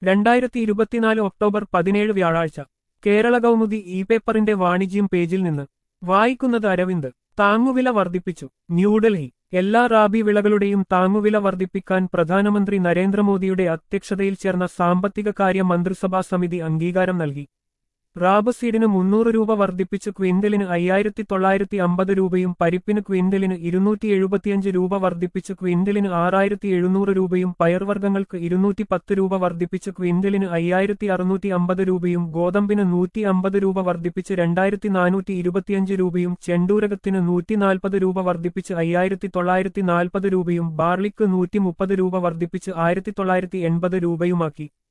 2024 October 17 വ്യാഴാഴ്ച Kerala Kaumudi E പേപ്പറിന്റെ വാണിജ്യം പേജിൽ നിന്ന് വായിക്കുന്നത് അരവിന്ദ്. താങ്ങുവില വർദ്ധിപ്പിച്ചു ന്യൂഡൽഹി. എല്ലാ റാബി വിളകളുടെയും താങ്ങുവില വർദ്ധിപ്പിക്കാൻ പ്രധാനമന്ത്രി നരേന്ദ്രമോദിയുടെ അധ്യക്ഷതയിൽ ചേർന്ന സാമ്പത്തിക കാര്യ മന്ത്രിസഭാ സമിതി അംഗീകാരം നൽകി. റാബ് സീഡിന് 300 രൂപ വർദ്ധിപ്പിച്ച് ക്വിന്റലിന് 5950 രൂപയും പരിപ്പിന് ക്വിന്റലിന് 275 രൂപ വർദ്ധിപ്പിച്ച് ക്വിന്റലിന് 6700 രൂപയും പയർവർഗ്ഗങ്ങൾക്ക് 210 രൂപ വർദ്ധിപ്പിച്ച് ക്വിന്റലിന് 5650 രൂപയും ഗോതമ്പിന് 150 രൂപ വർദ്ധിപ്പിച്ച് 2425 രൂപയും ചെണ്ടൂരകത്തിന് 140 രൂപ വർദ്ധിപ്പിച്ച് 5940 രൂപയും ബാർലിക്ക് 130 രൂപ വർദ്ധിപ്പിച്ച് 1980 രൂപയുമാക്കി.